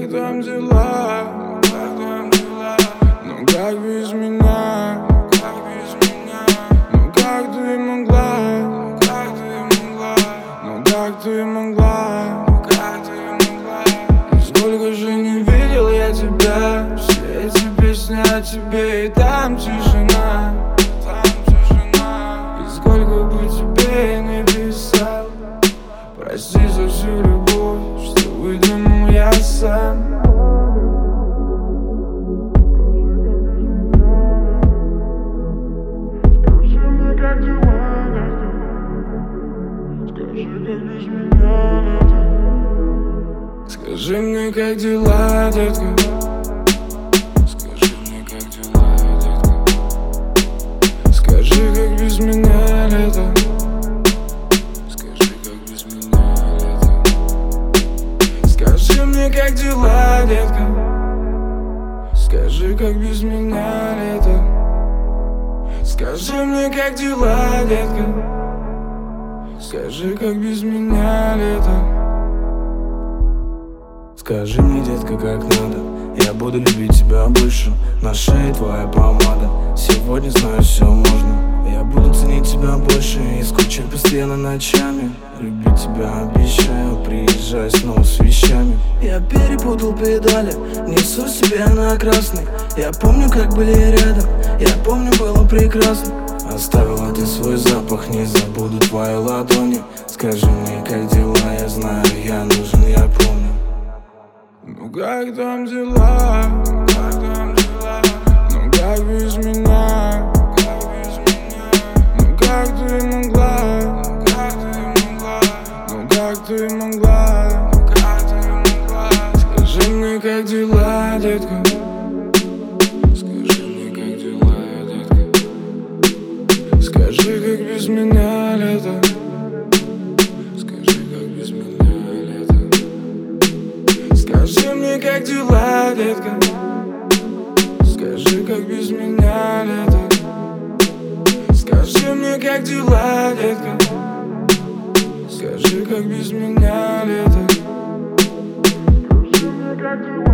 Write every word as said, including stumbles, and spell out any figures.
как там дела? Ну как без меня? Ну как ты могла? Ну как ты могла? Сколько же не видел я тебя, все эти песни о тебе, и там тишина. И сколько бы тебе не писал, прости за всю любовь, что выдумал я сам. Скажи мне, как дела, скажи, как без меня лето. Скажи мне, как дела, детка. Скажи мне, как дела, детка. Скажи, как без меня лето. Скажи, как без меня лето. Скажи мне, как дела, детка. Скажи, как без меня лето. Скажи мне, как дела, детка. Скажи, как без меня лето. Скажи мне, детка, как надо. Я буду любить тебя больше. На шее твоя помада. Сегодня знаю, все можно. Я буду ценить тебя больше и скучать постоянно ночами. Любить тебя обещаю, приезжай снова с вещами. Я перепутал педали, несу себе на красный. Я помню, как были рядом, я помню, было прекрасно. Оставила ты свой запах, не забуду твои ладони. Скажи мне, как дела, я знаю, я нужен, я помню. Ну как там дела? Как там дела? Ну как без меня? Как без меня? Ну как ты могла? Как ты могла? Ну как ты могла? Как ты могла? Скажи мне, как дела, детка. Скажи мне, как дела, детка. Скажи, как без меня лето. Скажи, как без меня лето. Скажи мне, как дела, детка. Скажи, как без меня лето. Скажи мне, как дела, детка. Скажи, как без меня лето. Скажи мне, как дела.